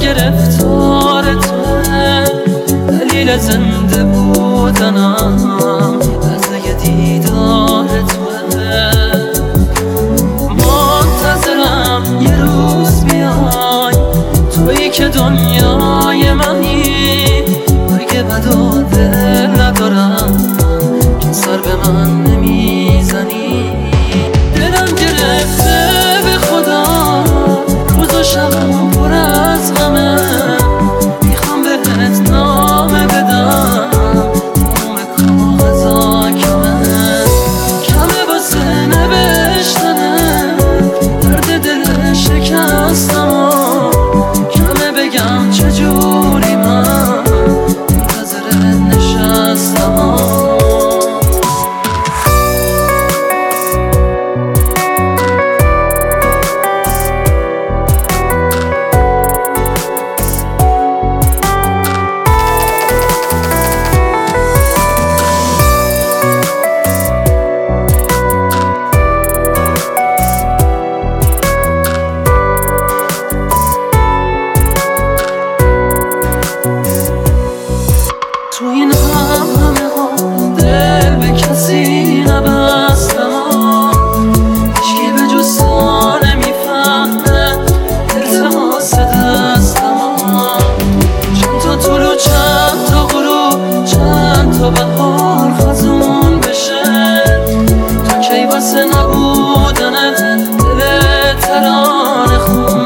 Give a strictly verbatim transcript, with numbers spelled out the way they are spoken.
گرفتار توه، دلیل زنده بودنم لحظه دیدار توه. منتظرم یه روز بیای، تویی که دنیای منی. برگ بد و دل ندارم که سر به من نمیزنی. دلم گرفته به خدا، روز و شبم پر از غمه. میخوام بهت نامه بدم، نامه کاغذا کمه کمه واسه نوشتنه. درد دل شکستم کمه بگم چجوری من منتظرت نشستم. تو این هم همه ها دل به کسی نبستم، هیچکی به جز تو نمیفهمه التماس دستم. چند تا طلوع چند تا غروب چند تا بهار خزون بشه، تو کی واسه نبودنت دل ترانه خون